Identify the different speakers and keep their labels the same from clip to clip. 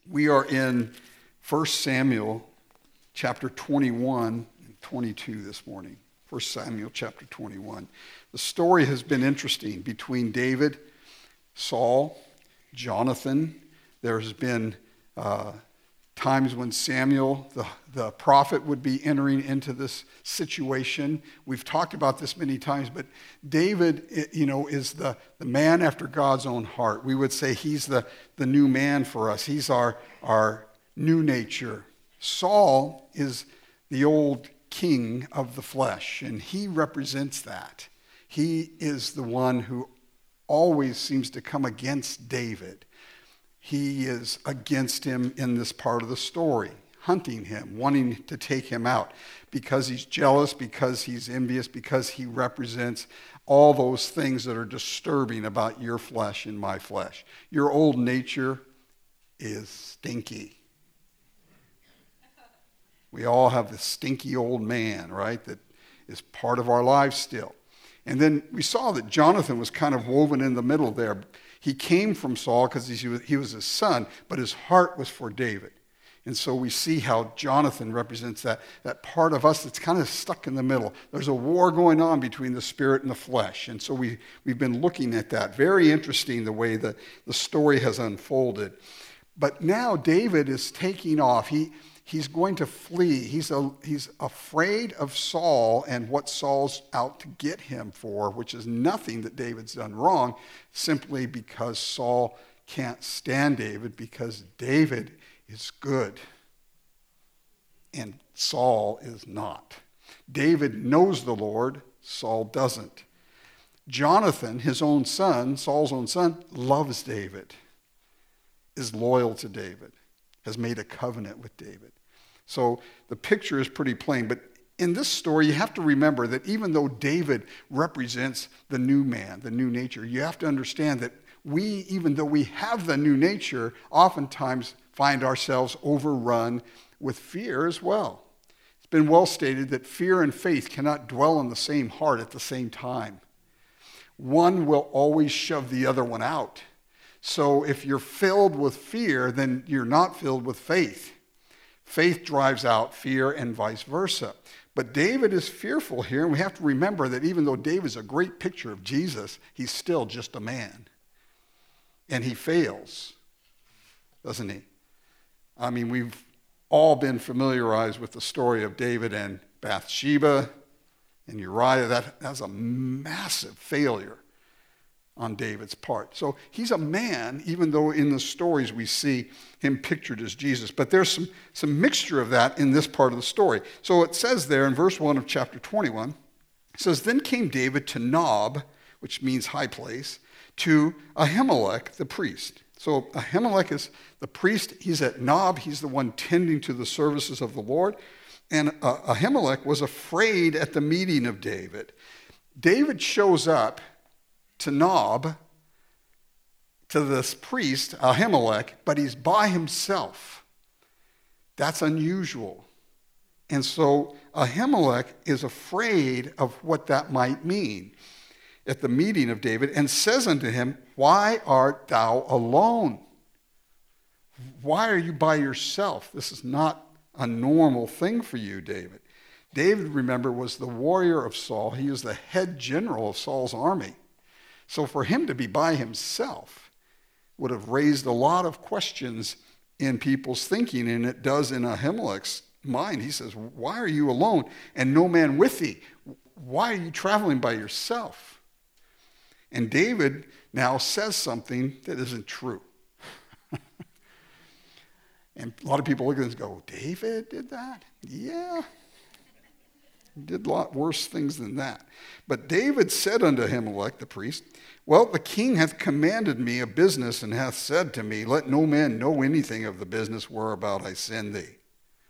Speaker 1: We are in 1 Samuel chapter 21 and 22 this morning. 1 Samuel chapter 21. The story has been interesting between David, Saul, Jonathan. There's been times when Samuel, the prophet, would be entering into this situation. We've talked about this many times, but David, is the man after God's own heart. We would say he's the new man for us. He's our new nature. Saul is the old king of the flesh, and he represents that. He is the one who always seems to come against David. He is against him in this part of the story, hunting him, wanting to take him out because he's jealous, because he's envious, because he represents all those things that are disturbing about your flesh and my flesh. Your old nature is stinky. We all have this stinky old man, right, that is part of our lives still. And then we saw that Jonathan was kind of woven in the middle there. He came from Saul because he was his son, but his heart was for David. And so we see how Jonathan represents that part of us that's kind of stuck in the middle. There's a war going on between the spirit and the flesh. And so we've been looking at that. Very interesting the way the story has unfolded. But now David is taking off. He's going to flee. He's afraid of Saul and what Saul's out to get him for, which is nothing that David's done wrong, simply because Saul can't stand David because David is good and Saul is not. David knows the Lord, Saul doesn't. Jonathan, his own son, Saul's own son, loves David, is loyal to David, has made a covenant with David. So the picture is pretty plain, but in this story, you have to remember that even though David represents the new man, the new nature, you have to understand that we, even though we have the new nature, oftentimes find ourselves overrun with fear as well. It's been well stated that fear and faith cannot dwell in the same heart at the same time. One will always shove the other one out. So if you're filled with fear, then you're not filled with faith. Faith drives out fear and vice versa. But David is fearful here, and we have to remember that even though David's a great picture of Jesus, he's still just a man. And he fails, doesn't he? I mean, we've all been familiarized with the story of David and Bathsheba and Uriah. That's a massive failure on David's part. So he's a man, even though in the stories we see him pictured as Jesus. But there's some mixture of that in this part of the story. So it says there in verse 1 of chapter 21, it says, "Then came David to Nob," which means high place, "to Ahimelech the priest." So Ahimelech is the priest. He's at Nob. He's the one tending to the services of the Lord. And Ahimelech was afraid at the meeting of David. David shows up to Nob, to this priest, Ahimelech, but he's by himself. That's unusual. And so Ahimelech is afraid of what that might mean at the meeting of David and says unto him, "Why art thou alone? Why are you by yourself? This is not a normal thing for you, David." David, remember, was the warrior of Saul. He was the head general of Saul's army. So for him to be by himself would have raised a lot of questions in people's thinking, and it does in Ahimelech's mind. He says, "Why are you alone and no man with thee? Why are you traveling by yourself?" And David now says something that isn't true. And a lot of people look at this and go, "David did that?" Yeah. He did a lot worse things than that. But David said unto Ahimelech the priest, "Well, the king hath commanded me a business, and hath said to me, Let no man know anything of the business whereabout I send thee."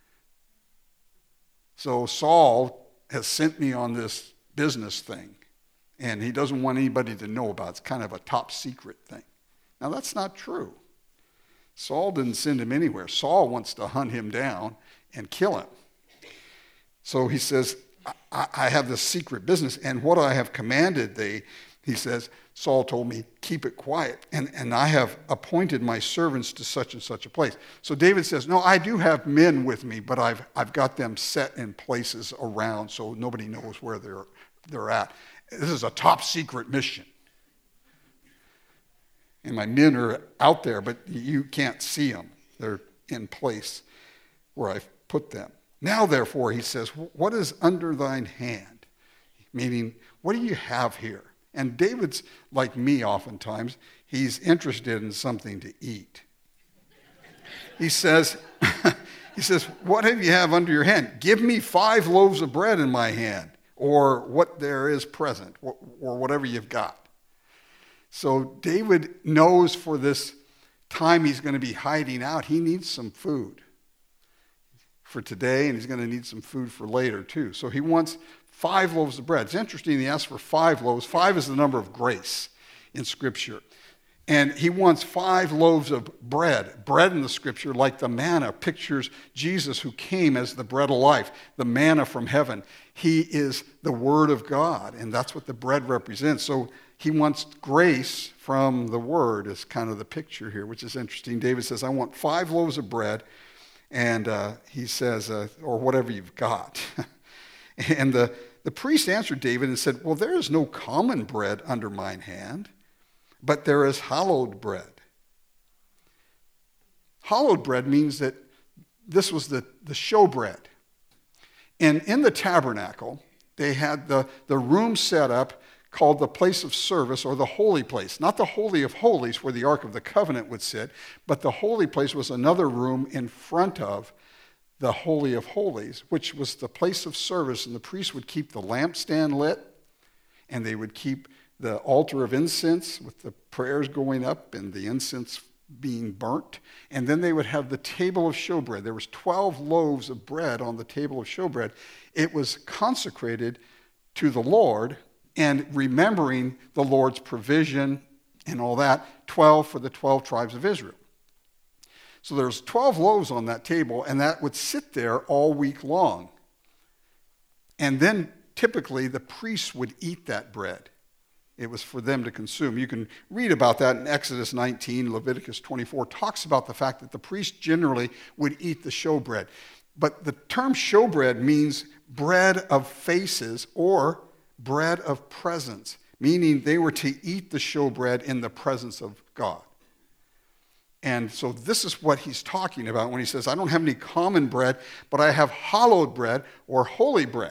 Speaker 1: So Saul has sent me on this business thing, and he doesn't want anybody to know about it. It's kind of a top secret thing. Now, that's not true. Saul didn't send him anywhere. Saul wants to hunt him down and kill him. So he says, I have this secret business, and what I have commanded thee, he says, Saul told me, keep it quiet, and I have appointed my servants to such and such a place. So David says, no, I do have men with me, but I've got them set in places around so nobody knows where they're at. This is a top secret mission. And my men are out there, but you can't see them. They're in place where I've put them. Now, therefore, he says, what is under thine hand? Meaning, what do you have here? And David's like me oftentimes. He's interested in something to eat. He says, what do you have under your hand? Give me 5 loaves of bread in my hand, or what there is present, or whatever you've got. So David knows for this time he's going to be hiding out, he needs some food for today, and he's going to need some food for later too. So he wants 5 loaves of bread. It's interesting he asks for 5 loaves. 5 is the number of grace in Scripture. And he wants 5 loaves of bread. Bread in the Scripture, like the manna, pictures Jesus who came as the bread of life, the manna from heaven. He is the Word of God, and that's what the bread represents. So he wants grace from the Word is kind of the picture here, which is interesting. David says, I want 5 loaves of bread, and he says, or whatever you've got. And the priest answered David and said, well, there is no common bread under mine hand, but there is hallowed bread. Hallowed bread means that this was the showbread. And in the tabernacle, they had the room set up called the place of service, or the holy place. Not the Holy of Holies where the Ark of the Covenant would sit, but the holy place was another room in front of the Holy of Holies, which was the place of service, and the priests would keep the lampstand lit, and they would keep the altar of incense with the prayers going up and the incense being burnt, and then they would have the table of showbread. There was 12 loaves of bread on the table of showbread. It was consecrated to the Lord, and remembering the Lord's provision and all that, 12 for the 12 tribes of Israel. So there's 12 loaves on that table, and that would sit there all week long. And then typically the priests would eat that bread. It was for them to consume. You can read about that in Exodus 19, Leviticus 24, talks about the fact that the priests generally would eat the showbread. But the term showbread means bread of faces or bread of presence, meaning they were to eat the showbread in the presence of God. And so this is what he's talking about when he says, I don't have any common bread, but I have hallowed bread or holy bread.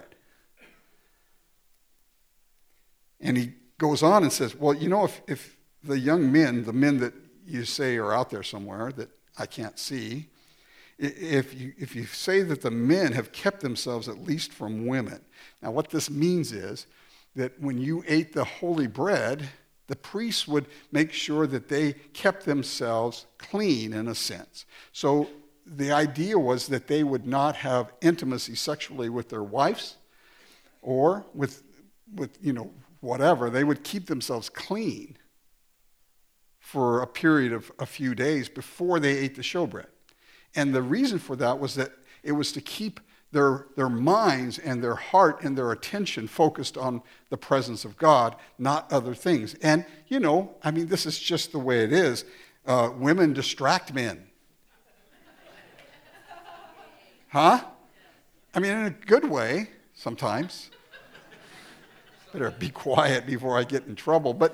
Speaker 1: And he goes on and says, well, you know, if the young men, the men that you say are out there somewhere that I can't see, if you say that the men have kept themselves at least from women. Now what this means is that when you ate the holy bread, the priests would make sure that they kept themselves clean in a sense. So the idea was that they would not have intimacy sexually with their wives or with whatever. They would keep themselves clean for a period of a few days before they ate the showbread. And the reason for that was that it was to keep their minds and their heart and their attention focused on the presence of God, not other things. And, this is just the way it is. Women distract men. Huh? In a good way, sometimes. Better be quiet before I get in trouble. But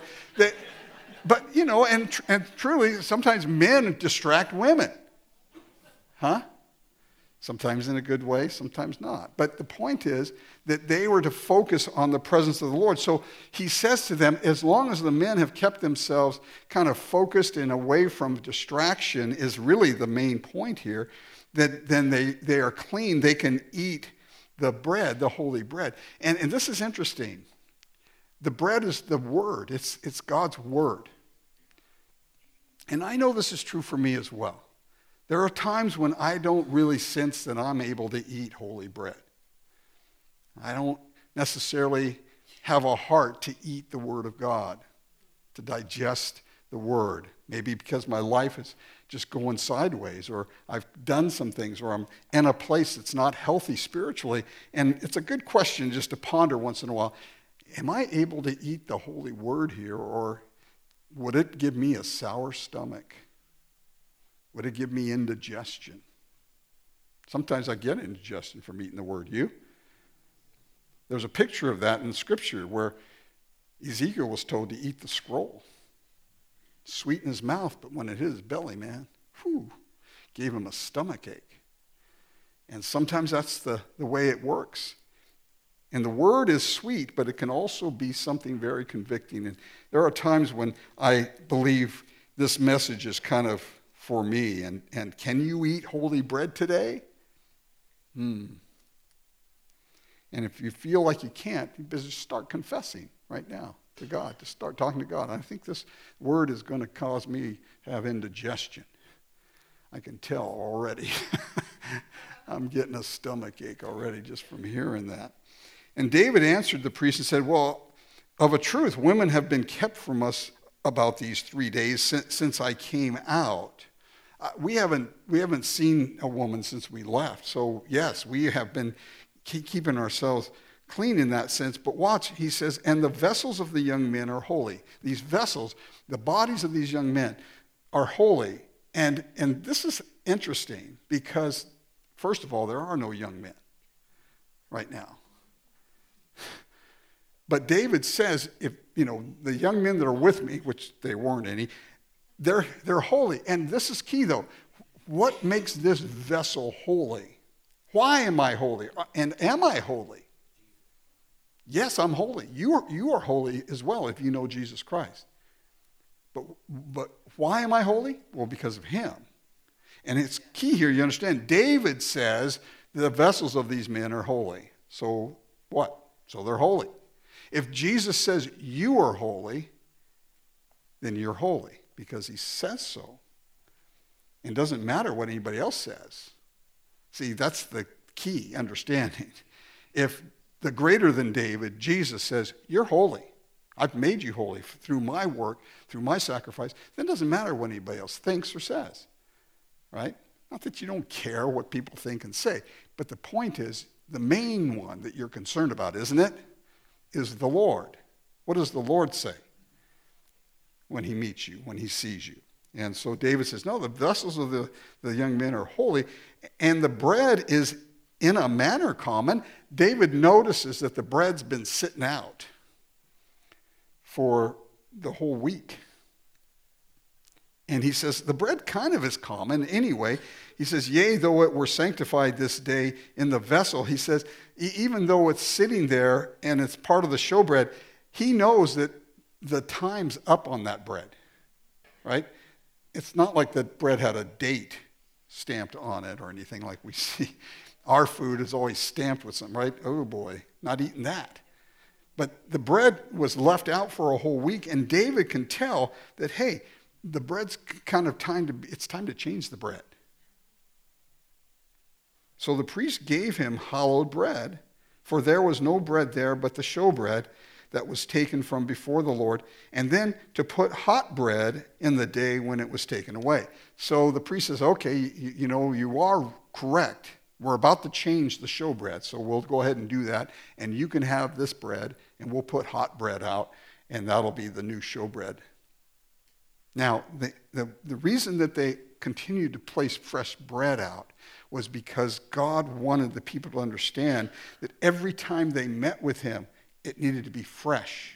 Speaker 1: truly, sometimes men distract women. Huh? Sometimes in a good way, sometimes not. But the point is that they were to focus on the presence of the Lord. So he says to them, as long as the men have kept themselves kind of focused and away from distraction is really the main point here, that then they are clean. They can eat the bread, the holy bread. And this is interesting. The bread is the word. It's God's word. And I know this is true for me as well. There are times when I don't really sense that I'm able to eat holy bread. I don't necessarily have a heart to eat the Word of God, to digest the Word. Maybe because my life is just going sideways, or I've done some things, or I'm in a place that's not healthy spiritually. And it's a good question just to ponder once in a while. Am I able to eat the holy Word here, or would it give me a sour stomach? Would it give me indigestion? Sometimes I get indigestion from eating the word. You? There's a picture of that in the scripture where Ezekiel was told to eat the scroll. Sweet in his mouth, but when it hit his belly, man, gave him a stomach ache. And sometimes that's the way it works. And the word is sweet, but it can also be something very convicting. And there are times when I believe this message is kind of for me. And can you eat holy bread today? And if you feel like you can't, you better just start confessing right now to God, to start talking to God. I think this word is going to cause me to have indigestion. I can tell already. I'm getting a stomach ache already just from hearing that. And David answered the priest and said, well, of a truth, women have been kept from us about these 3 days since I came out. We haven't seen a woman since we left. So yes, we have been keeping ourselves clean in that sense. But watch, he says, and the vessels of the young men are holy. These vessels, the bodies of these young men are holy. And this is interesting because, first of all, there are no young men right now. But David says, if the young men that are with me, which they weren't any, they're holy. And this is key, though. What makes this vessel holy? Why am I holy? And am I holy? Yes, I'm holy. You are holy as well if you know Jesus Christ. But why am I holy? Well, because of him. And it's key here, you understand. David says the vessels of these men are holy. So what? So they're holy. If Jesus says you are holy, then you're holy because he says so. It doesn't matter what anybody else says. See, that's the key understanding. If the greater than David, Jesus says, you're holy. I've made you holy through my work, through my sacrifice. Then it doesn't matter what anybody else thinks or says, right? Not that you don't care what people think and say, but the point is, the main one that you're concerned about, isn't it, is the Lord. What does the Lord say when he meets you, when he sees you? And so David says, no, the vessels of the young men are holy, and the bread is in a manner common. David notices that the bread's been sitting out for the whole week. And he says, the bread kind of is common anyway. He says, yea, though it were sanctified this day in the vessel, he says, even though it's sitting there and it's part of the showbread, he knows that the time's up on that bread, right? It's not like the bread had a date stamped on it or anything like we see. Our food is always stamped with something, right? Oh boy, not eating that. But the bread was left out for a whole week, and David can tell that, hey, the bread's kind of it's time to change the bread. So the priest gave him hallowed bread, for there was no bread there but the showbread that was taken from before the Lord, and then to put hot bread in the day when it was taken away. So the priest says, okay, you are correct. We're about to change the showbread, so we'll go ahead and do that, and you can have this bread, and we'll put hot bread out, and that'll be the new showbread. Now, the reason that they continued to place fresh bread out was because God wanted the people to understand that every time they met with him, it needed to be fresh.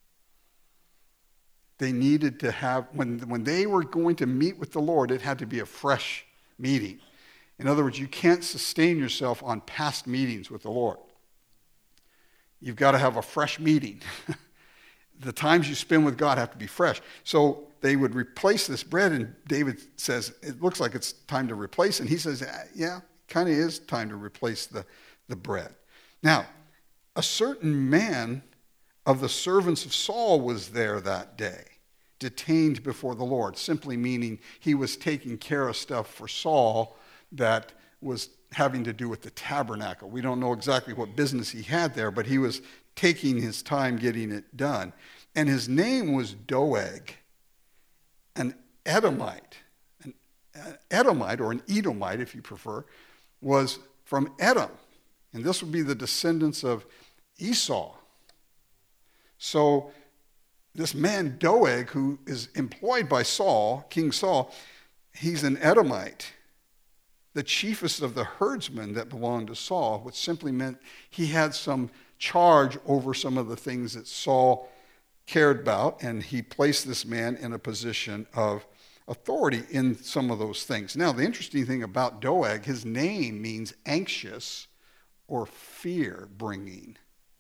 Speaker 1: They needed to have, when they were going to meet with the Lord, it had to be a fresh meeting. In other words, you can't sustain yourself on past meetings with the Lord. You've got to have a fresh meeting. The times you spend with God have to be fresh. So they would replace this bread, and David says, it looks like it's time to replace. And he says, yeah, kind of is time to replace the bread. Now, a certain man of the servants of Saul was there that day, detained before the Lord, simply meaning he was taking care of stuff for Saul that was having to do with the tabernacle. We don't know exactly what business he had there, but he was taking his time getting it done. And his name was Doeg, an Edomite. An Edomite, or an Edomite if you prefer, was from Edom. And this would be the descendants of Esau. So this man Doeg, who is employed by Saul, King Saul, he's an Edomite, the chiefest of the herdsmen that belonged to Saul, which simply meant he had some charge over some of the things that Saul cared about, and he placed this man in a position of authority in some of those things. Now, the interesting thing about Doeg, his name means anxious or fear-bringing.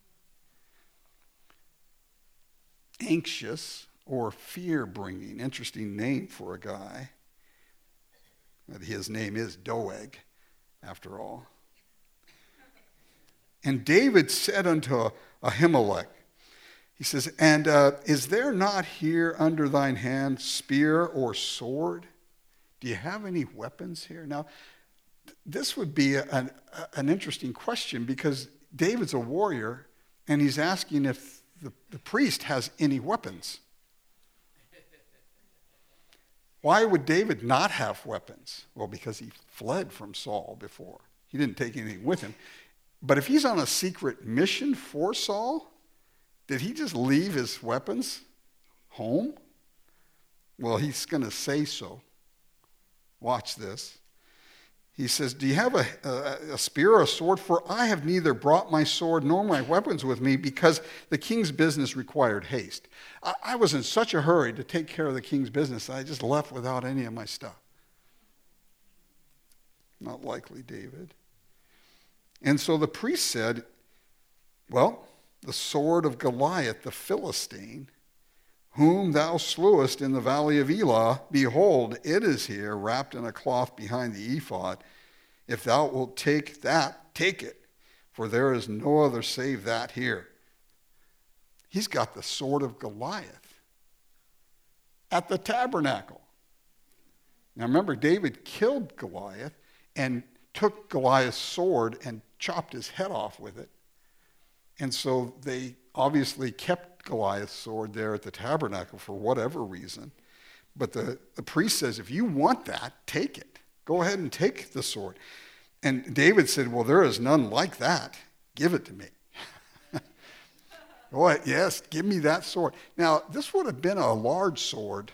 Speaker 1: Anxious or fear-bringing. Interesting name for a guy. His name is Doeg, after all. And David said unto Ahimelech, he says, and is there not here under thine hand spear or sword? Do you have any weapons here? Now, this would be an interesting question, because David's a warrior, and he's asking if the priest has any weapons. Why would David not have weapons? Well, because he fled from Saul before. He didn't take anything with him. But if he's on a secret mission for Saul, did he just leave his weapons home? Well, he's going to say so. Watch this. He says, do you have a spear or a sword? For I have neither brought my sword nor my weapons with me, because the king's business required haste. I was in such a hurry to take care of the king's business, I just left without any of my stuff. Not likely, David. And so the priest said, well, the sword of Goliath the Philistine, whom thou slewest in the valley of Elah, behold, it is here, wrapped in a cloth behind the ephod. If thou wilt take that, take it, for there is no other save that here. He's got the sword of Goliath at the tabernacle. Now remember, David killed Goliath and took Goliath's sword and chopped his head off with it. And so they obviously kept Goliath's sword there at the tabernacle for whatever reason. But the priest says, if you want that, take it. Go ahead and take the sword. And David said, well, there is none like that. Give it to me. Go ahead, yes, give me that sword. Now, this would have been a large sword.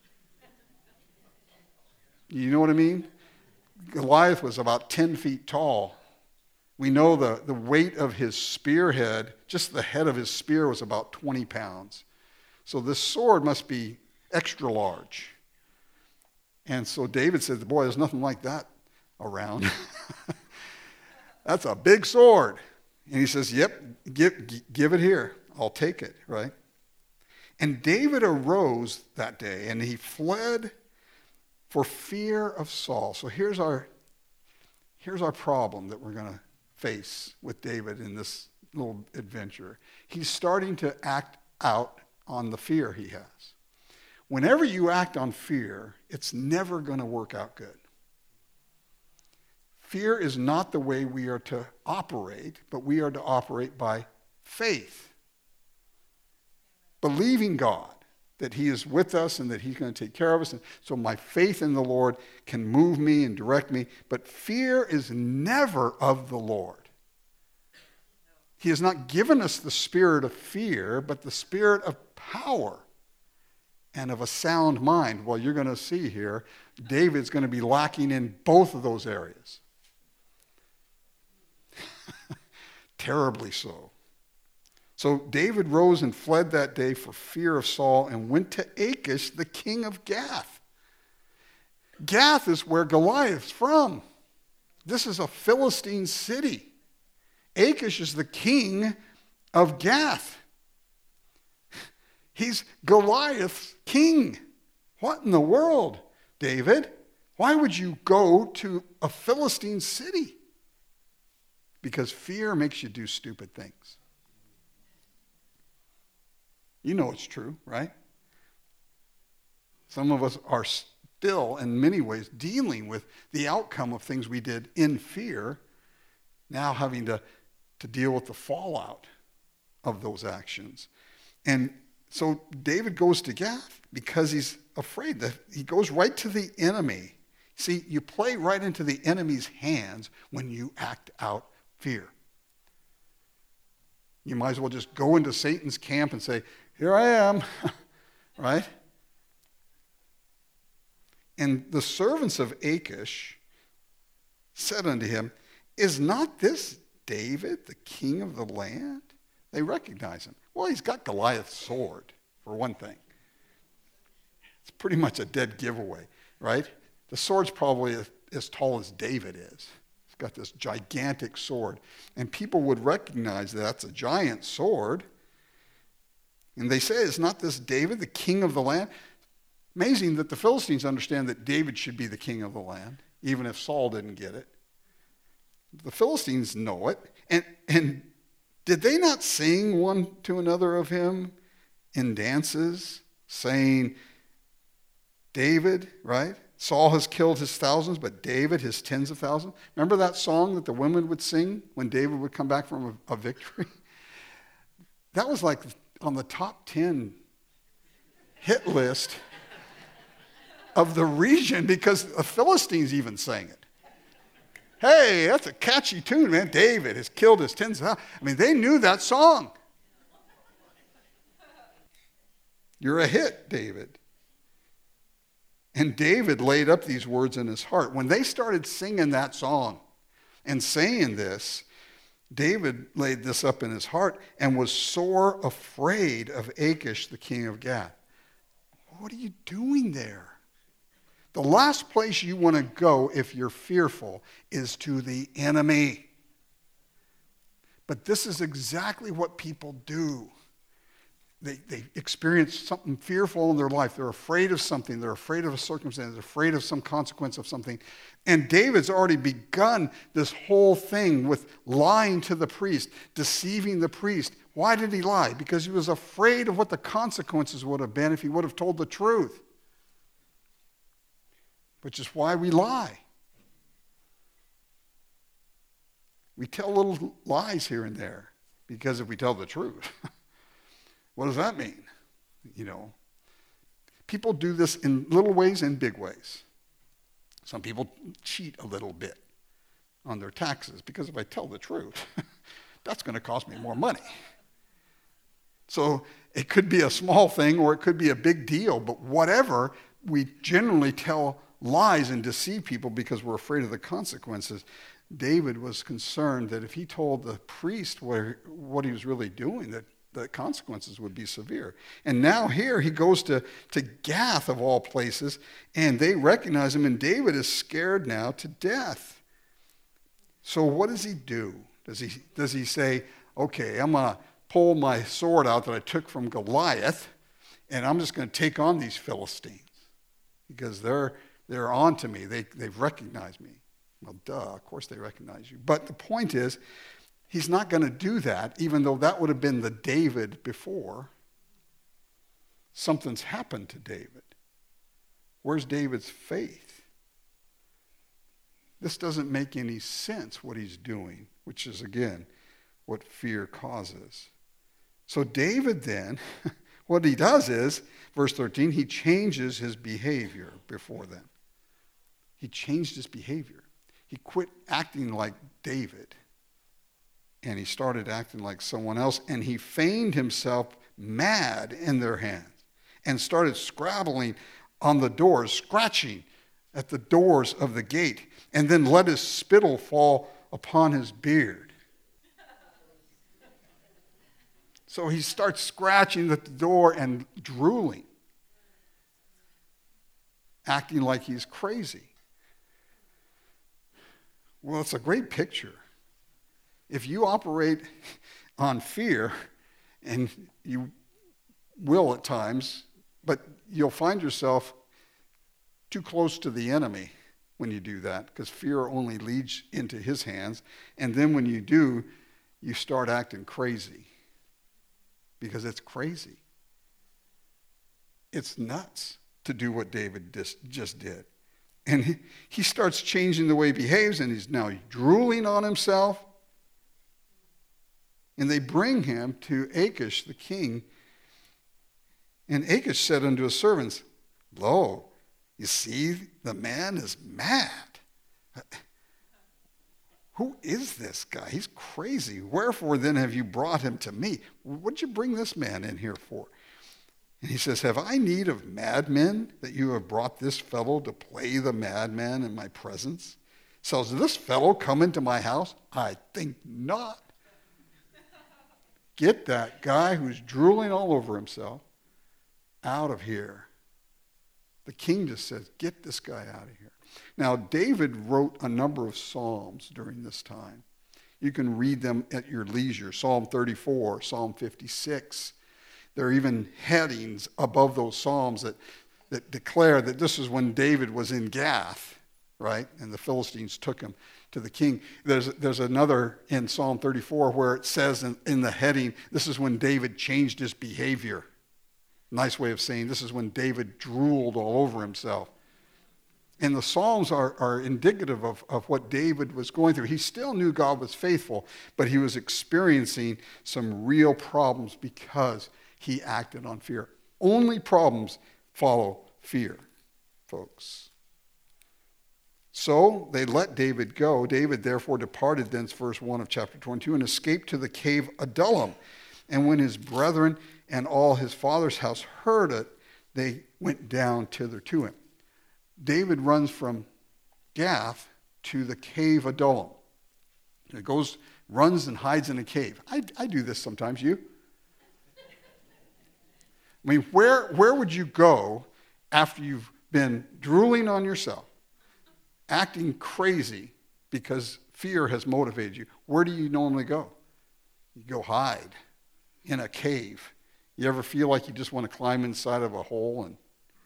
Speaker 1: You know what I mean? Goliath was about 10 feet tall. We know the weight of his spearhead, just the head of his spear, was about 20 pounds. So this sword must be extra large. And so David said, boy, there's nothing like that around. That's a big sword. And he says, yep, give it here. I'll take it, right? And David arose that day, and he fled for fear of Saul. So here's our problem that we're going to face with David in this little adventure. He's starting to act out on the fear he has. Whenever you act on fear, it's never going to work out good. Fear is not the way we are to operate, but we are to operate by faith. Believing God that he is with us and that he's going to take care of us. And so my faith in the Lord can move me and direct me. But fear is never of the Lord. He has not given us the spirit of fear, but the spirit of power and of a sound mind. Well, you're going to see here, David's going to be lacking in both of those areas. Terribly so. So David rose and fled that day for fear of Saul and went to Achish, the king of Gath. Gath is where Goliath's from. This is a Philistine city. Achish is the king of Gath. He's Goliath's king. What in the world, David? Why would you go to a Philistine city? Because fear makes you do stupid things. You know it's true, right? Some of us are still, in many ways, dealing with the outcome of things we did in fear, now having to deal with the fallout of those actions. And so David goes to Gath because he's afraid that he goes right to the enemy. See, you play right into the enemy's hands when you act out fear. You might as well just go into Satan's camp and say, Here I am, right? And the servants of Achish said unto him, is not this David, the king of the land? They recognize him. Well, he's got Goliath's sword, for one thing. It's pretty much a dead giveaway, right? The sword's probably as tall as David is. He's got this gigantic sword. And people would recognize that's a giant sword. And they say, is not this David, the king of the land? Amazing that the Philistines understand that David should be the king of the land, even if Saul didn't get it. The Philistines know it. And did they not sing one to another of him in dances, saying, David, right? Saul has killed his thousands, but David his tens of thousands. Remember that song that the women would sing when David would come back from a victory? That was like on the top 10 hit list of the region because the Philistines even sang it. Hey, that's a catchy tune, man. David has killed his tens of thousands. I mean, they knew that song. You're a hit, David. And David laid up these words in his heart. When they started singing that song and saying this, David laid this up in his heart and was sore afraid of Achish, the king of Gath. What are you doing there? The last place you want to go if you're fearful is to the enemy. But this is exactly what people do. They experience something fearful in their life. They're afraid of something. They're afraid of a circumstance. They're afraid of some consequence of something. And David's already begun this whole thing with lying to the priest, deceiving the priest. Why did he lie? Because he was afraid of what the consequences would have been if he would have told the truth. Which is why we lie. We tell little lies here and there because if we tell the truth, what does that mean? You know, people do this in little ways and big ways. Some people cheat a little bit on their taxes because if I tell the truth, that's going to cost me more money. So it could be a small thing or it could be a big deal, but whatever, we generally tell lies and deceive people because we're afraid of the consequences. David was concerned that if he told the priest what he was really doing, that the consequences would be severe. And now here he goes to Gath of all places, and they recognize him, and David is scared now to death. So what does he do? Does he say, okay, I'm going to pull my sword out that I took from Goliath, and I'm just going to take on these Philistines because they're on to me. They've recognized me. Well, duh, of course they recognize you. But the point is, he's not going to do that, even though that would have been the David before. Something's happened to David. Where's David's faith? This doesn't make any sense, what he's doing, which is, again, what fear causes. So David then, what he does is, verse 13, he changes his behavior before them. He changed his behavior. He quit acting like David, and he started acting like someone else, and he feigned himself mad in their hands and started scrabbling on the doors, scratching at the doors of the gate, and then let his spittle fall upon his beard. So he starts scratching at the door and drooling, acting like he's crazy. Well, it's a great picture. If you operate on fear, and you will at times, but you'll find yourself too close to the enemy when you do that, because fear only leads into his hands. And then when you do, you start acting crazy, because it's crazy. It's nuts to do what David just did. And he starts changing the way he behaves, and he's now drooling on himself. And they bring him to Achish, the king. And Achish said unto his servants, Lo, you see, the man is mad. Who is this guy? He's crazy. Wherefore then have you brought him to me? What'd you bring this man in here for? And he says, have I need of madmen that you have brought this fellow to play the madman in my presence? So does this fellow come into my house? I think not. Get that guy who's drooling all over himself out of here. The king just says, get this guy out of here. Now, David wrote a number of psalms during this time. You can read them at your leisure. Psalm 34, Psalm 56. There are even headings above those psalms that declare that this is when David was in Gath, right? And the Philistines took him to the king. There's another in Psalm 34 where it says in the heading, this is when David changed his behavior. Nice way of saying this is when David drooled all over himself. And the Psalms are indicative of what David was going through. He still knew God was faithful, but he was experiencing some real problems because he acted on fear. Only problems follow fear, folks. So they let David go. David therefore departed thence, verse 1 of chapter 22, and escaped to the cave Adullam. And when his brethren and all his father's house heard it, they went down thither to him. David runs from Gath to the cave Adullam. He runs and hides in a cave. I do this sometimes. You? I mean, where would you go after you've been drooling on yourself, acting crazy because fear has motivated you? Where do you normally go? You go hide in a cave. You ever feel like you just want to climb inside of a hole? And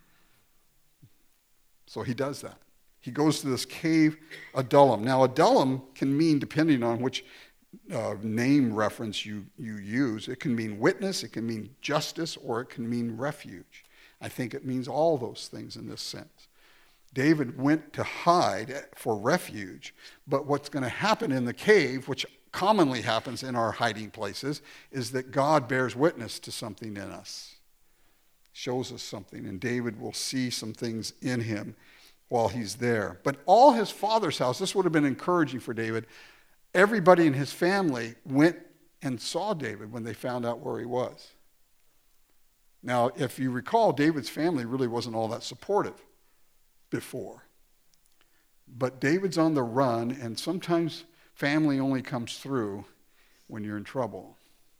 Speaker 1: so he does that. He goes to this cave Adullam. Now, Adullam can mean, depending on which name reference you use, it can mean witness, it can mean justice, or it can mean refuge. I think it means all those things in this sense. David went to hide for refuge, but what's going to happen in the cave, which commonly happens in our hiding places, is that God bears witness to something in us, shows us something, and David will see some things in him while he's there. But all his father's house, this would have been encouraging for David. Everybody in his family went and saw David when they found out where he was. Now, if you recall, David's family really wasn't all that supportive before. But David's on the run, and sometimes family only comes through when you're in trouble.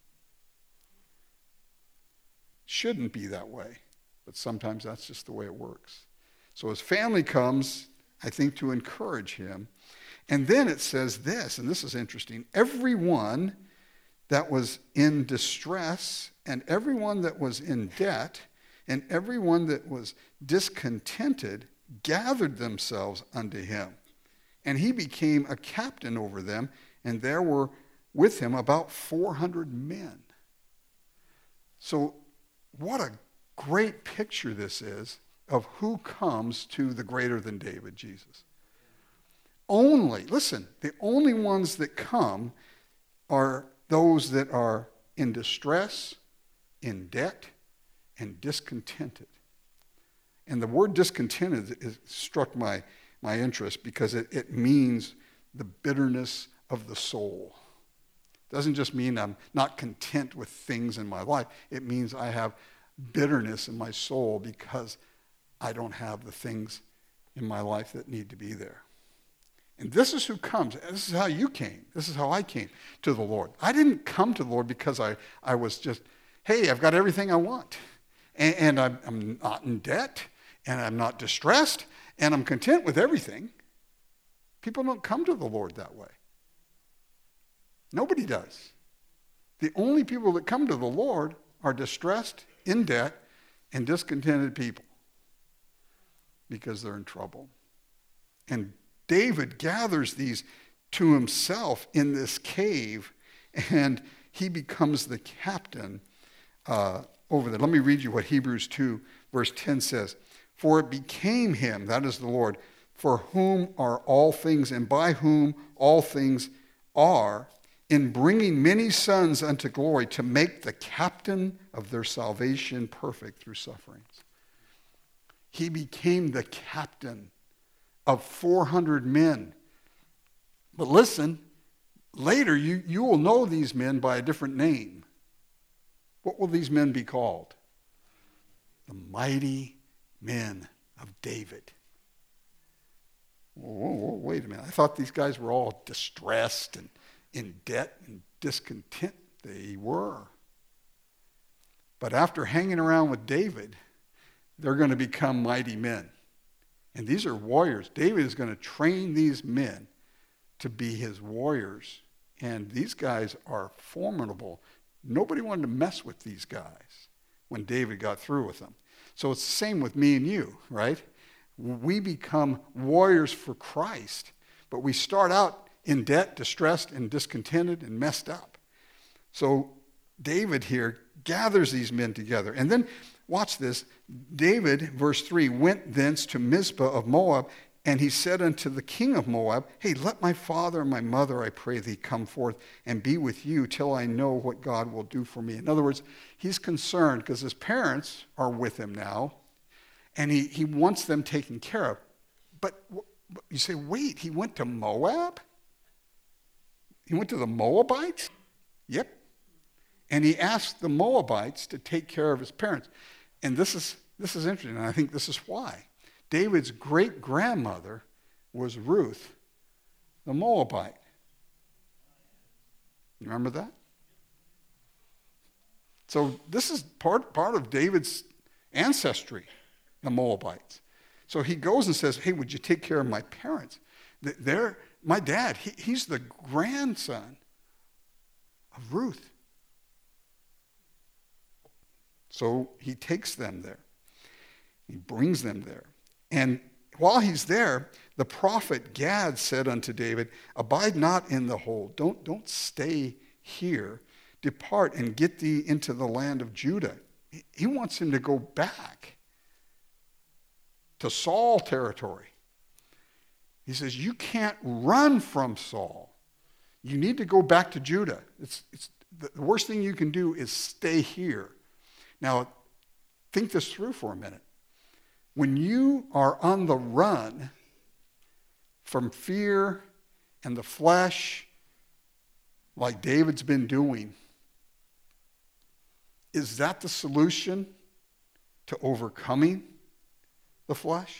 Speaker 1: Shouldn't be that way, but sometimes that's just the way it works. So his family comes, I think, to encourage him. And then it says this, and this is interesting. Everyone that was in distress, and everyone that was in debt, and everyone that was discontented gathered themselves unto him. And he became a captain over them, and there were with him about 400 men. So what a great picture this is of who comes to the greater than David, Jesus. The only ones that come are those that are in distress, in debt, and discontented. And the word discontented struck my interest because it means the bitterness of the soul. It doesn't just mean I'm not content with things in my life. It means I have bitterness in my soul because I don't have the things in my life that need to be there. And this is who comes. This is how you came. This is how I came to the Lord. I didn't come to the Lord because I was just, hey, I've got everything I want. And I'm not in debt, and I'm not distressed, and I'm content with everything. People don't come to the Lord that way. Nobody does. The only people that come to the Lord are distressed, in debt, and discontented people because they're in trouble. And David gathers these to himself in this cave, and he becomes the captain over there. Let me read you what Hebrews 2, verse 10 says. For it became him, that is the Lord, for whom are all things and by whom all things are, in bringing many sons unto glory, to make the captain of their salvation perfect through sufferings. He became the captain of 400 men. But listen, later you will know these men by a different name. What will these men be called? the mighty men of David. Whoa, wait a minute. I thought these guys were all distressed and in debt and discontent. They were. But after hanging around with David, they're going to become mighty men. And these are warriors. David is going to train these men to be his warriors. And these guys are formidable. Nobody wanted to mess with these guys when David got through with them. So it's the same with me and you, right? We become warriors for Christ, but we start out in debt, distressed, and discontented, and messed up. So David here gathers these men together. And then, watch this, David, verse 3, went thence to Mizpah of Moab, and he said unto the king of Moab, hey, let my father and my mother, I pray thee, come forth and be with you till I know what God will do for me. In other words, he's concerned because his parents are with him now, and he wants them taken care of. But you say, wait, he went to Moab? He went to the Moabites? Yep. And he asked the Moabites to take care of his parents. And this is interesting, and I think this is why. David's great-grandmother was Ruth, the Moabite. You remember that? So this is part of David's ancestry, the Moabites. So he goes and says, hey, would you take care of my parents? My dad, he's the grandson of Ruth. So he takes them there. He brings them there. And while he's there, the prophet Gad said unto David, abide not in the hold. Don't stay here. Depart and get thee into the land of Judah. He wants him to go back to Saul territory. He says, you can't run from Saul. You need to go back to Judah. It's the worst thing you can do is stay here. Now, think this through for a minute. When you are on the run from fear and the flesh, like David's been doing, is that the solution to overcoming the flesh?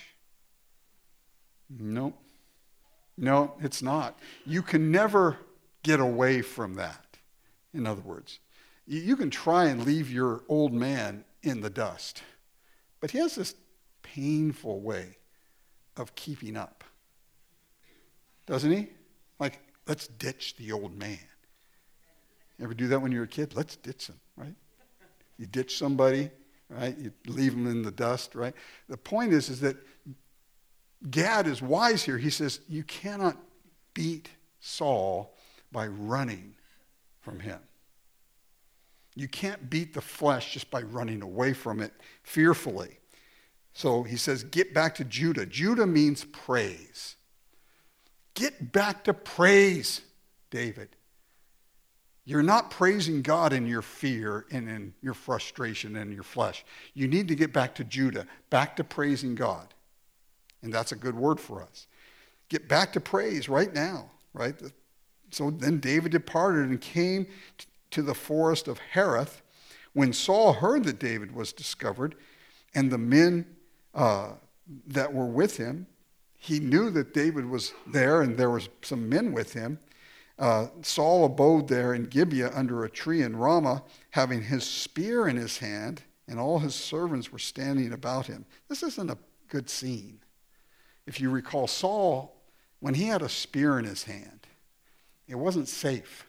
Speaker 1: No, it's not. You can never get away from that. In other words, you can try and leave your old man in the dust, but he has this painful way of keeping up, doesn't he? Like, let's ditch the old man. You ever do that when you were a kid? Let's ditch him, right? You ditch somebody, right? You leave them in the dust, right? The point is that Gad is wise here. He says, you cannot beat Saul by running from him. You can't beat the flesh just by running away from it fearfully. So he says, get back to Judah. Judah means praise. Get back to praise, David. You're not praising God in your fear and in your frustration and your flesh. You need to get back to Judah, back to praising God. And that's a good word for us. Get back to praise right now, right? So then David departed and came to the forest of Hereth. When Saul heard that David was discovered and the men that were with him, he knew that David was there and there was some men with him. Saul abode there in Gibeah under a tree in Ramah, having his spear in his hand, and all his servants were standing about him. This isn't a good scene. If you recall, Saul, when he had a spear in his hand, it wasn't safe.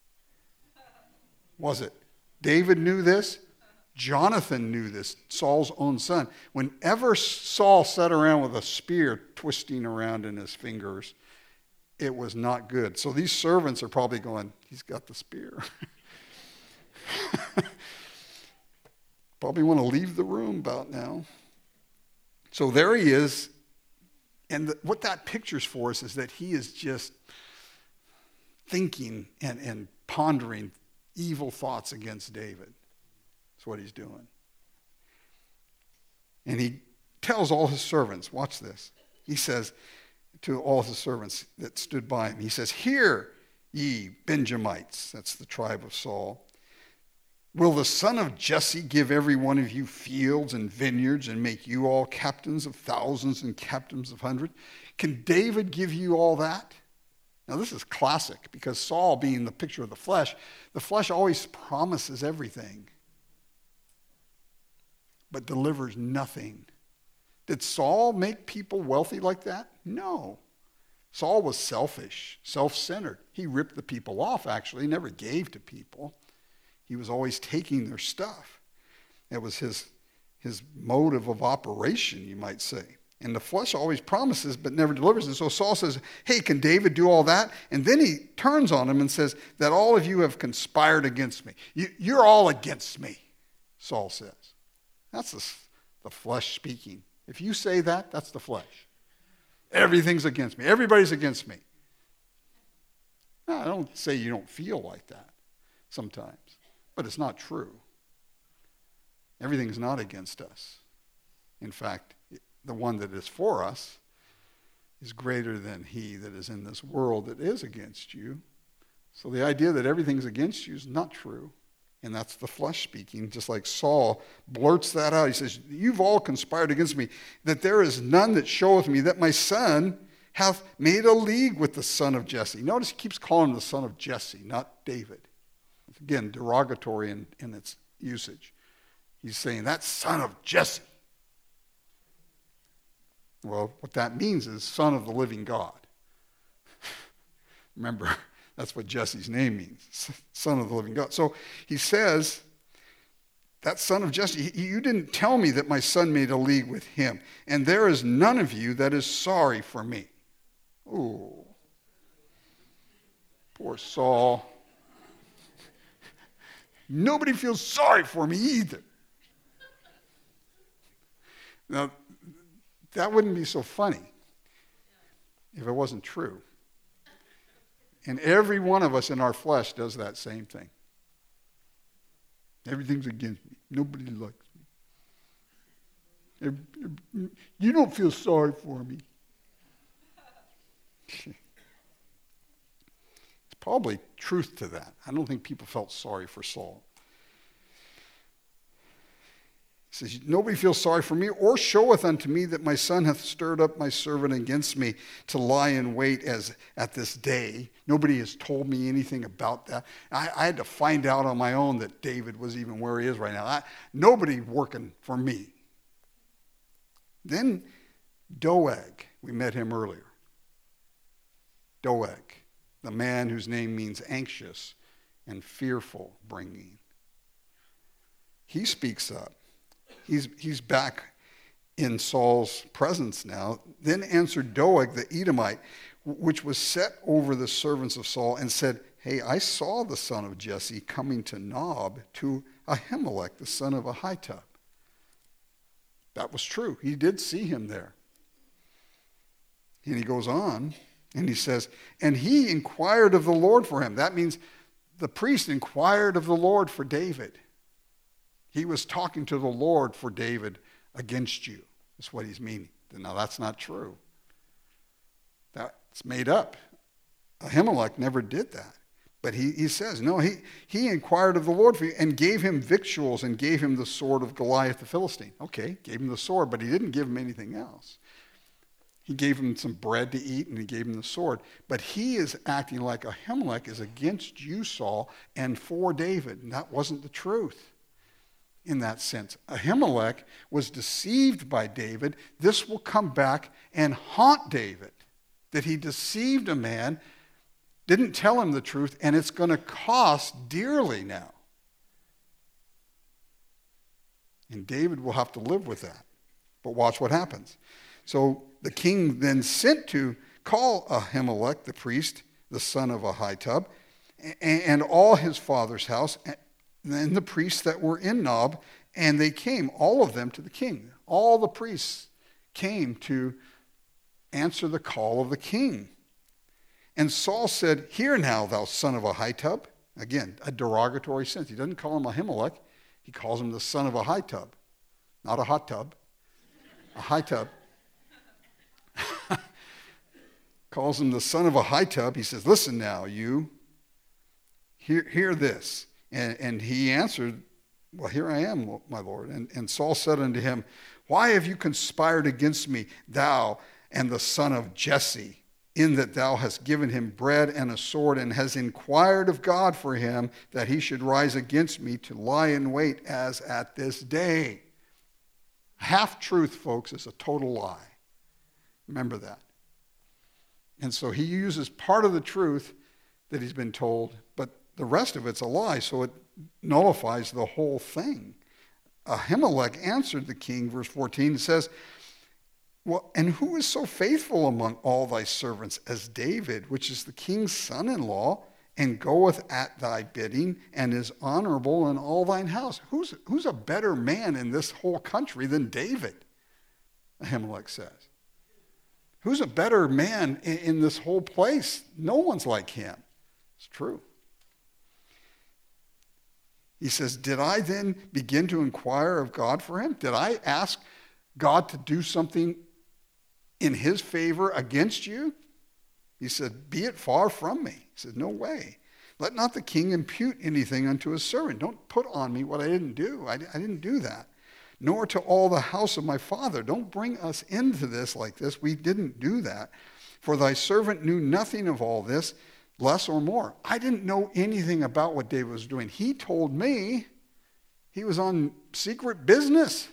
Speaker 1: Was it? David knew this. Jonathan knew this, Saul's own son. Whenever Saul sat around with a spear twisting around in his fingers, it was not good. So these servants are probably going, he's got the spear. Probably want to leave the room about now. So there he is. And what that pictures for us is that he is just thinking and pondering evil thoughts against David. That's what he's doing. And he tells all his servants, watch this. He says to all his servants that stood by him, he says, hear ye Benjamites, that's the tribe of Saul, Will the son of Jesse give every one of you fields and vineyards and make you all captains of thousands and captains of hundreds? Can David give you all that? Now, this is classic because Saul, being the picture of the flesh always promises everything, but delivers nothing. Did Saul make people wealthy like that? No. Saul was selfish, self-centered. He ripped the people off, actually. He never gave to people. He was always taking their stuff. It was his motive of operation, you might say. And the flesh always promises but never delivers. And so Saul says, hey, can David do all that? And then he turns on him and says that all of you have conspired against me. You're all against me, Saul says. That's the flesh speaking. If you say that, that's the flesh. Everything's against me. Everybody's against me. No, I don't say you don't feel like that sometimes, but it's not true. Everything's not against us. In fact, the one that is for us is greater than he that is in this world that is against you. So the idea that everything's against you is not true. And that's the flesh speaking, just like Saul blurts that out. He says, you've all conspired against me, that there is none that showeth me that my son hath made a league with the son of Jesse. Notice he keeps calling him the son of Jesse, not David. Again, derogatory in its usage. He's saying, that son of Jesse. Well, what that means is son of the living God. Remember, that's what Jesse's name means, son of the living God. So he says, that son of Jesse, you didn't tell me that my son made a league with him, and there is none of you that is sorry for me. Oh, poor Saul. Nobody feels sorry for me either. Now, that wouldn't be so funny if it wasn't true. And every one of us in our flesh does that same thing. Everything's against me. Nobody likes me. You don't feel sorry for me. There's probably truth to that. I don't think people felt sorry for Saul. He says, nobody feels sorry for me, or showeth unto me that my son hath stirred up my servant against me to lie in wait as at this day. Nobody has told me anything about that. I had to find out on my own that David was even where he is right now. Nobody working for me. Then Doeg, we met him earlier. Doeg, the man whose name means anxious and fearful bringing. He speaks up. He's back in Saul's presence now. Then answered Doeg the Edomite, which was set over the servants of Saul, and said, hey, I saw the son of Jesse coming to Nob to Ahimelech, the son of Ahitub. That was true. He did see him there. And he goes on, and he says, and he inquired of the Lord for him. That means the priest inquired of the Lord for David. He was talking to the Lord for David against you. That's what he's meaning. Now, that's not true. That's made up. Ahimelech never did that. But he says, no, he inquired of the Lord for you and gave him victuals and gave him the sword of Goliath the Philistine. Okay, gave him the sword, but he didn't give him anything else. He gave him some bread to eat and he gave him the sword. But he is acting like Ahimelech is against you, Saul, and for David. And that wasn't the truth. In that sense, Ahimelech was deceived by David. This will come back and haunt David, that he deceived a man, didn't tell him the truth, and it's going to cost dearly now. And David will have to live with that. But watch what happens. So the king then sent to call Ahimelech, the priest, the son of Ahitub, and all his father's house, and the priests that were in Nob, and they came, all of them, to the king. All the priests came to answer the call of the king. And Saul said, hear now, thou son of Ahitub. Again, a derogatory sense. He doesn't call him Ahimelech. He calls him the son of Ahitub. Not a hot tub. Ahitub. Calls him the son of Ahitub. He says, listen now, you. Hear this. And he answered, well, here I am, my Lord. And Saul said unto him, why have you conspired against me, thou and the son of Jesse, in that thou hast given him bread and a sword, and hast inquired of God for him, that he should rise against me to lie in wait as at this day? Half-truth, folks, is a total lie. Remember that. And so he uses part of the truth that he's been told, but the rest of it's a lie, so it nullifies the whole thing. Ahimelech answered the king, verse 14, says, well, and who is so faithful among all thy servants as David, which is the king's son-in-law, and goeth at thy bidding, and is honorable in all thine house? Who's a better man in this whole country than David? Ahimelech says. Who's a better man in this whole place? No one's like him. It's true. He says, did I then begin to inquire of God for him? Did I ask God to do something in his favor against you? He said, be it far from me. He said, no way. Let not the king impute anything unto his servant. Don't put on me what I didn't do. I didn't do that. Nor to all the house of my father. Don't bring us into this like this. We didn't do that. For thy servant knew nothing of all this, less or more. I didn't know anything about what David was doing. He told me he was on secret business.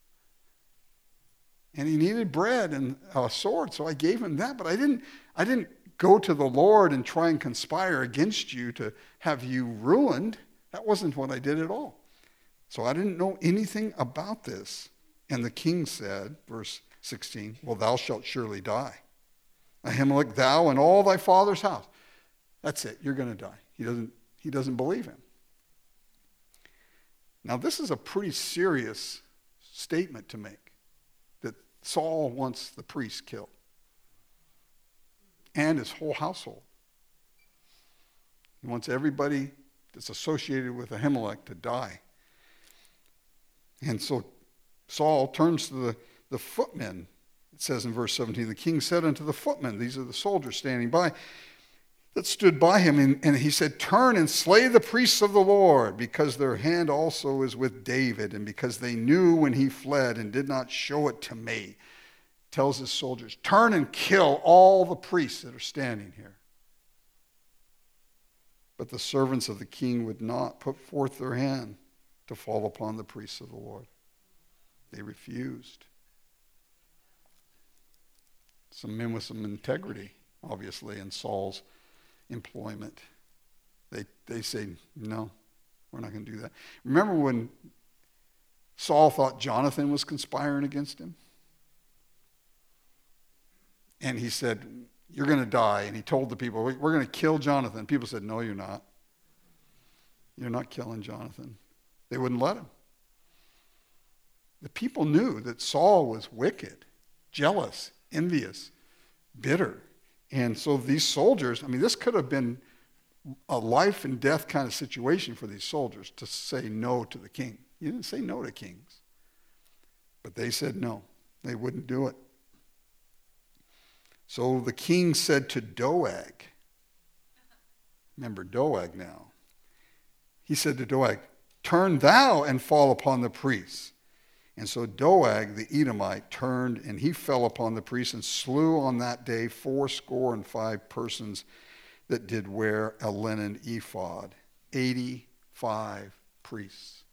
Speaker 1: And he needed bread and a sword, so I gave him that. But I didn't go to the Lord and try and conspire against you to have you ruined. That wasn't what I did at all. So I didn't know anything about this. And the king said, verse 16, well, thou shalt surely die. Ahimelech, thou and all thy father's house. That's it. You're going to die. He doesn't believe him. Now, this is a pretty serious statement to make, that Saul wants the priest killed and his whole household. He wants everybody that's associated with Ahimelech to die. And so Saul turns to the footmen. It says in verse 17, the king said unto the footmen, these are the soldiers standing by, that stood by him, and he said, turn and slay the priests of the Lord, because their hand also is with David, and because they knew when he fled and did not show it to me. Tells his soldiers, turn and kill all the priests that are standing here. But the servants of the king would not put forth their hand to fall upon the priests of the Lord. They refused. Some men with some integrity, obviously, in Saul's employment. They say, no, we're not going to do that. Remember when Saul thought Jonathan was conspiring against him? And he said, you're going to die. And he told the people, we're going to kill Jonathan. People said, no, you're not. You're not killing Jonathan. They wouldn't let him. The people knew that Saul was wicked, jealous, envious, bitter. And so these soldiers, I mean, this could have been a life and death kind of situation for these soldiers to say no to the king. You didn't say no to kings. But they said no. They wouldn't do it. So the king said to Doeg, remember Doeg now. He said to Doeg, turn thou and fall upon the priests. And so Doeg the Edomite turned, and he fell upon the priests and slew on that day 85 persons that did wear a linen ephod. 85 priests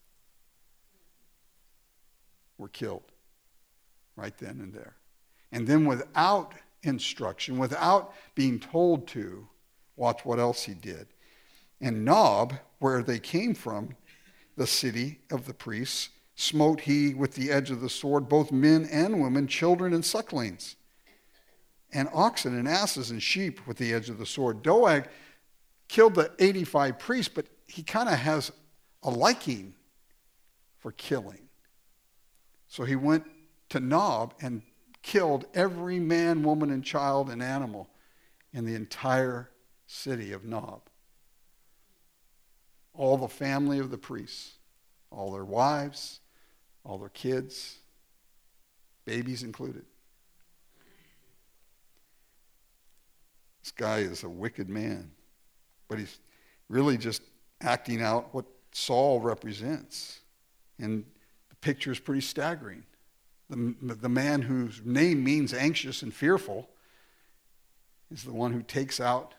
Speaker 1: were killed right then and there. And then without instruction, without being told to, watch what else he did. And Nob, where they came from, the city of the priests, smote he with the edge of the sword both men and women, children and sucklings, and oxen and asses and sheep with the edge of the sword. Doeg killed the 85 priests, but he kind of has a liking for killing. So he went to Nob and killed every man, woman, and child and animal in the entire city of Nob. All the family of the priests, all their wives, all their kids, babies included. This guy is a wicked man, but he's really just acting out what Saul represents. And the picture is pretty staggering. The man whose name means anxious and fearful is the one who takes out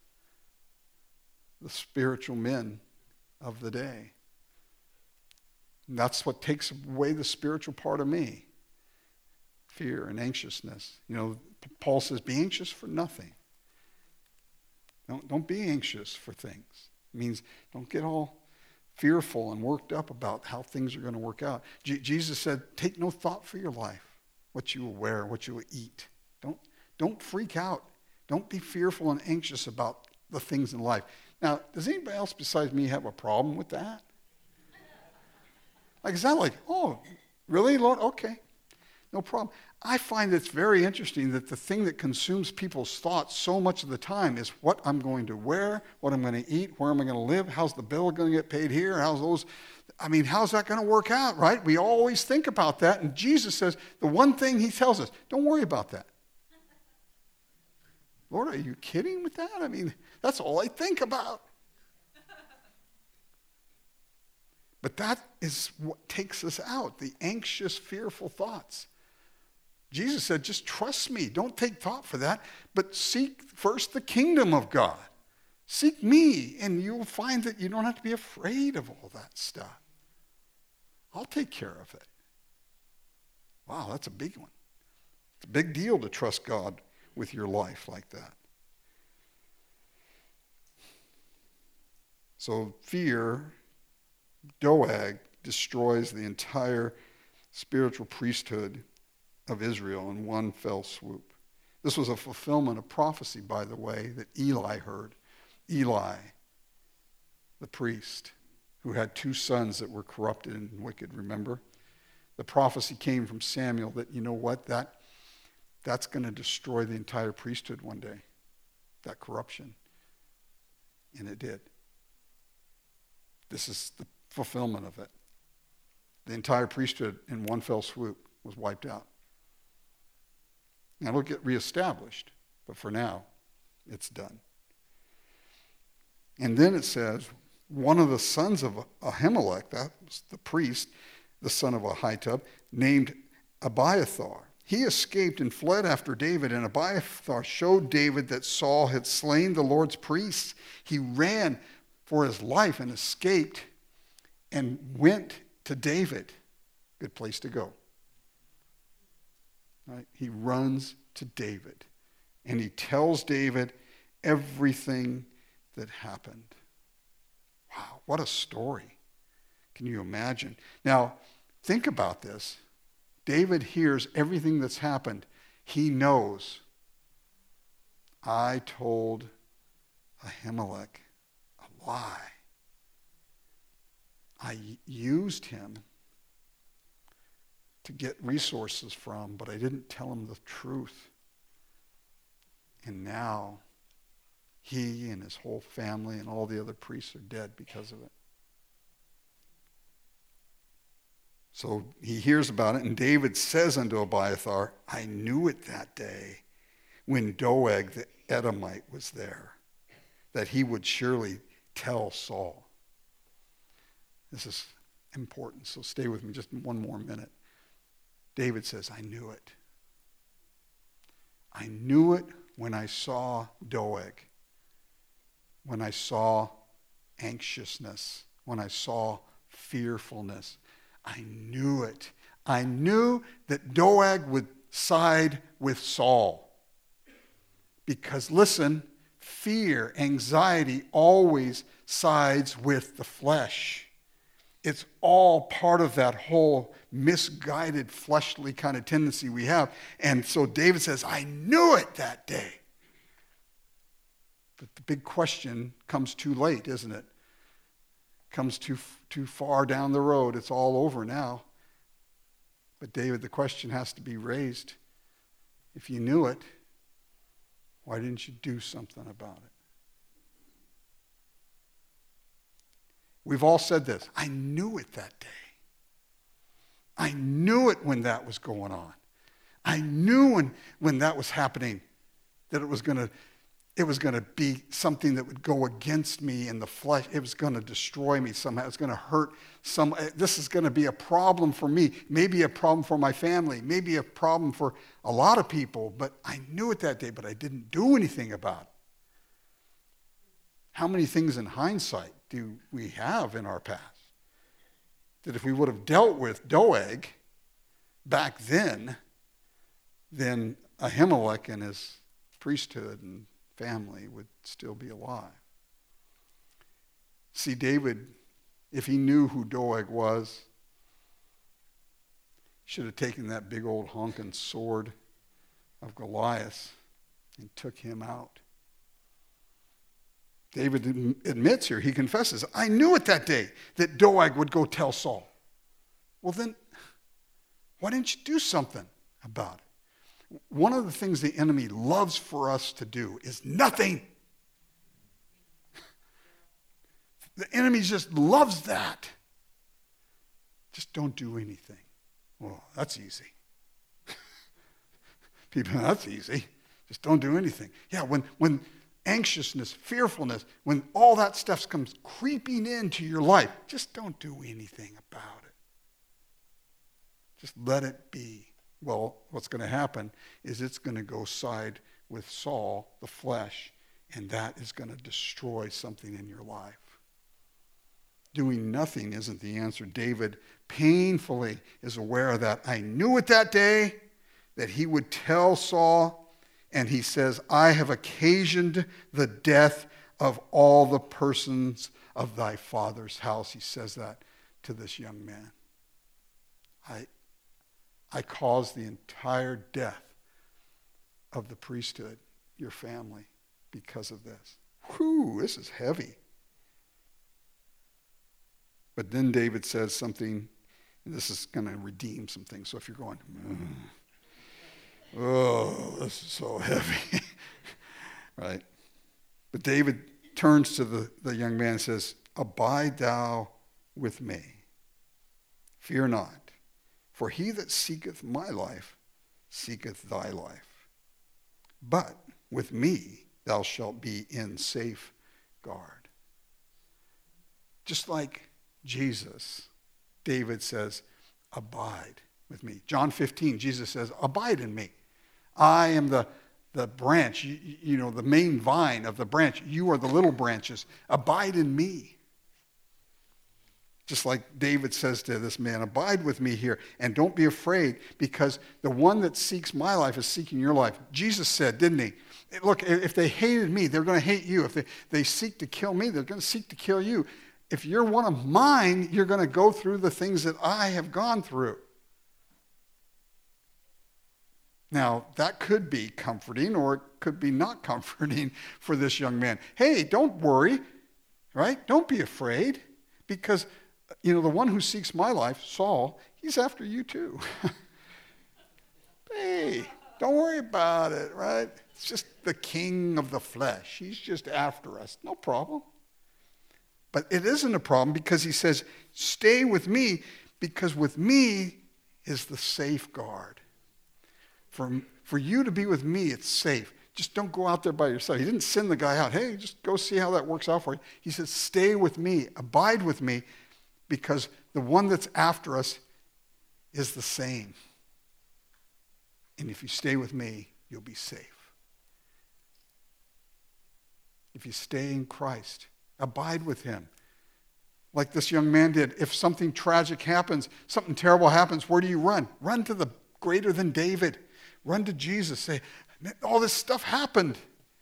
Speaker 1: the spiritual men of the day. And that's what takes away the spiritual part of me. Fear and anxiousness. Paul says, be anxious for nothing. Don't be anxious for things. It means don't get all fearful and worked up about how things are going to work out. Jesus said, take no thought for your life, what you will wear, what you will eat. Don't freak out. Don't be fearful and anxious about the things in life. Now, does anybody else besides me have a problem with that? Is that like, oh, really, Lord? Okay, no problem. I find it's very interesting that the thing that consumes people's thoughts so much of the time is what I'm going to wear, what I'm going to eat, where am I going to live, how's the bill going to get paid here, how's that going to work out, right? We always think about that, and Jesus says the one thing he tells us, don't worry about that. Lord, are you kidding with that? That's all I think about. But that is what takes us out, the anxious, fearful thoughts. Jesus said, just trust me. Don't take thought for that, but seek first the kingdom of God. Seek me, and you'll find that you don't have to be afraid of all that stuff. I'll take care of it. Wow, that's a big one. It's a big deal to trust God with your life like that. So fear, Doeg, destroys the entire spiritual priesthood of Israel in one fell swoop. This was a fulfillment of prophecy, by the way, that Eli heard. Eli, the priest, who had two sons that were corrupted and wicked, remember? The prophecy came from Samuel that, you know what, that's going to destroy the entire priesthood one day, that corruption. And it did. This is the fulfillment of it. The entire priesthood in one fell swoop was wiped out. Now it'll get reestablished, but for now, it's done. And then it says, one of the sons of Ahimelech, that was the priest, the son of Ahitub, named Abiathar. He escaped and fled after David, and Abiathar showed David that Saul had slain the Lord's priests. He ran for his life and escaped and went to David. Good place to go. Right? He runs to David, and he tells David everything that happened. Wow, what a story. Can you imagine? Now, think about this. David hears everything that's happened. He knows, I told Ahimelech a lie. I used him to get resources from, but I didn't tell him the truth. And now he and his whole family and all the other priests are dead because of it. So he hears about it, and David says unto Abiathar, I knew it that day when Doeg the Edomite was there, that he would surely tell Saul. This is important, so stay with me just one more minute. David says, I knew it. I knew it when I saw Doeg, when I saw anxiousness, when I saw fearfulness. I knew it. I knew that Doeg would side with Saul. Because listen, fear, anxiety always sides with the flesh. It's all part of that whole misguided fleshly kind of tendency we have. And so David says, I knew it that day. But the big question comes too late, isn't it? Comes too far down the road. It's all over now. But David, the question has to be raised. If you knew it, why didn't you do something about it? We've all said this. I knew it that day. I knew it when that was going on. I knew when that was happening that it was going to it was going to be something that would go against me in the flesh. It was going to destroy me somehow. It's going to hurt this is going to be a problem for me, maybe a problem for my family, maybe a problem for a lot of people, but I knew it that day, but I didn't do anything about it. How many things in hindsight do we have in our past that if we would have dealt with Doeg back then Ahimelech and his priesthood and family would still be alive? See, David, if he knew who Doeg was, should have taken that big old honking sword of Goliath and took him out. David admits here, he confesses, I knew it that day that Doeg would go tell Saul. Well then, why didn't you do something about it? One of the things the enemy loves for us to do is nothing. The enemy just loves that. Just don't do anything. Well, that's easy. People, that's easy. Just don't do anything. Yeah, when anxiousness, fearfulness, when all that stuff comes creeping into your life, just don't do anything about it. Just let it be. Well, what's going to happen is it's going to go side with Saul, the flesh, and that is going to destroy something in your life. Doing nothing isn't the answer. David painfully is aware of that. I knew it that day that he would tell Saul, and he says, I have occasioned the death of all the persons of thy father's house. He says that to this young man. I caused the entire death of the priesthood, your family, because of this. Whew, this is heavy. But then David says something, and this is going to redeem some things. So if you're going, oh, this is so heavy, right? But David turns to the young man and says, abide thou with me. Fear not. For he that seeketh my life seeketh thy life. But with me thou shalt be in safe guard. Just like Jesus, David says, abide with me. John 15, Jesus says, abide in me. I am the branch, you know, the main vine of the branch. You are the little branches. Abide in me. Just like David says to this man, abide with me here and don't be afraid, because the one that seeks my life is seeking your life. Jesus said, didn't he? Look, if they hated me, they're going to hate you. If they seek to kill me, they're going to seek to kill you. If you're one of mine, you're going to go through the things that I have gone through. Now, that could be comforting or it could be not comforting for this young man. Hey, don't worry, right? Don't be afraid, because you know, the one who seeks my life, Saul, he's after you too. Hey, don't worry about it, right? It's just the king of the flesh. He's just after us. No problem. But it isn't a problem, because he says, stay with me, because with me is the safeguard. For you to be with me, it's safe. Just don't go out there by yourself. He didn't send the guy out. Hey, just go see how that works out for you. He says, stay with me, abide with me, because the one that's after us is the same. And if you stay with me, you'll be safe. If you stay in Christ, abide with him. Like this young man did. If something tragic happens, something terrible happens, where do you run? Run to the greater than David. Run to Jesus. Say, all this stuff happened.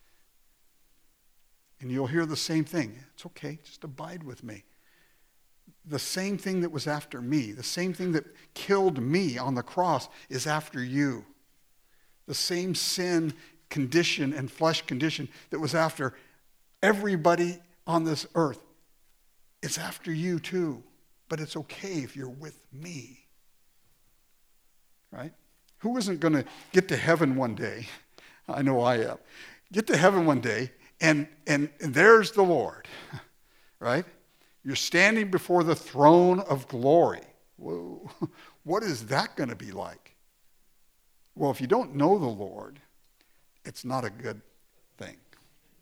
Speaker 1: And you'll hear the same thing. It's okay, just abide with me. The same thing that was after me, the same thing that killed me on the cross is after you. The same sin condition and flesh condition that was after everybody on this earth, it's after you too. But it's okay if you're with me. Right? Who isn't going to get to heaven one day? I know I am. Get to heaven one day, and there's the Lord. Right? You're standing before the throne of glory. Whoa. What is that going to be like? Well, if you don't know the Lord, it's not a good thing.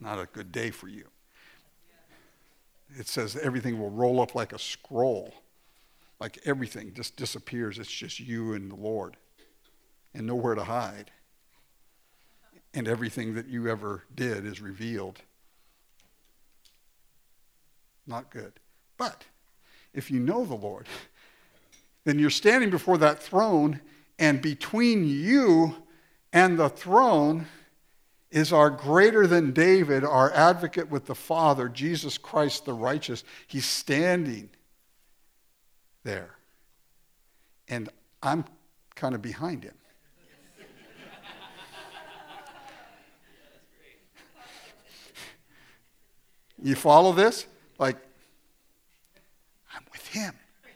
Speaker 1: not a good day for you. It says everything will roll up like a scroll. Like everything just disappears. It's just you and the Lord. And nowhere to hide. And everything that you ever did is revealed. Not good. But if you know the Lord, then you're standing before that throne, and between you and the throne is our greater than David, our advocate with the Father, Jesus Christ the righteous. He's standing there. And I'm kind of behind him. You follow this? Like, I'm with him.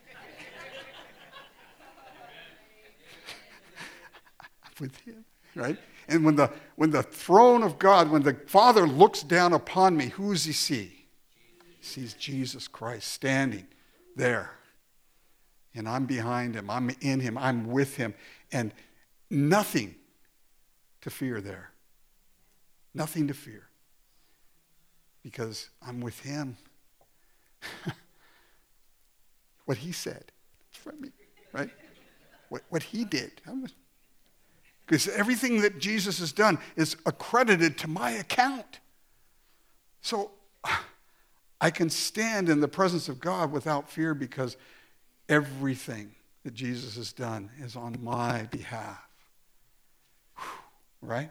Speaker 1: I'm with him, right? And when the throne of God, when the Father looks down upon me, who does he see? He sees Jesus Christ standing there. And I'm behind him. I'm in him. I'm with him. And nothing to fear there. Nothing to fear. Because I'm with him. What he said from me, right? What he did. Because everything that Jesus has done is accredited to my account. So I can stand in the presence of God without fear because everything that Jesus has done is on my behalf. Right?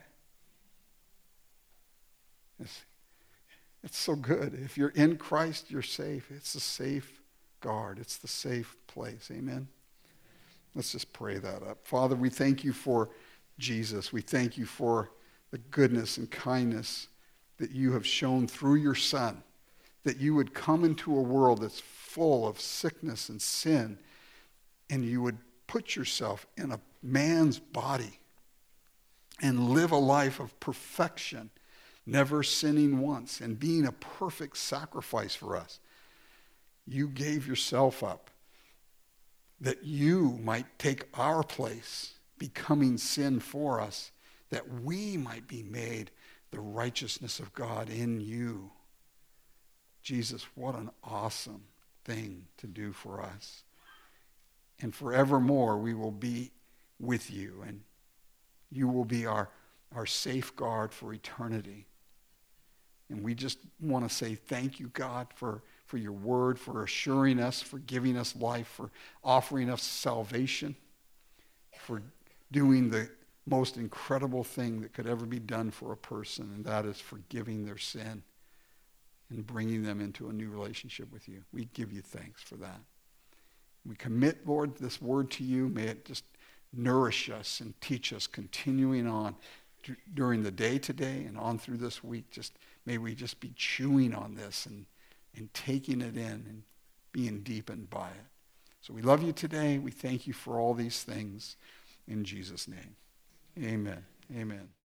Speaker 1: It's so good. If you're in Christ, you're safe. It's the safe guard. It's the safe place. Amen? Let's just pray that up. Father, we thank you for Jesus. We thank you for the goodness and kindness that you have shown through your Son, that you would come into a world that's full of sickness and sin, and you would put yourself in a man's body and live a life of perfection, never sinning once, and being a perfect sacrifice for us. You gave yourself up that you might take our place, becoming sin for us, that we might be made the righteousness of God in you. Jesus, what an awesome thing to do for us. And forevermore we will be with you, and you will be our safeguard for eternity. And we just want to say thank you, God, for your word, for assuring us, for giving us life, for offering us salvation, for doing the most incredible thing that could ever be done for a person, and that is forgiving their sin and bringing them into a new relationship with you. We give you thanks for that. We commit, Lord, this word to you. May it just nourish us and teach us continuing on during the day today and on through this week. May we just be chewing on this and taking it in and being deepened by it. So we love you today. We thank you for all these things in Jesus' name. Amen. Amen.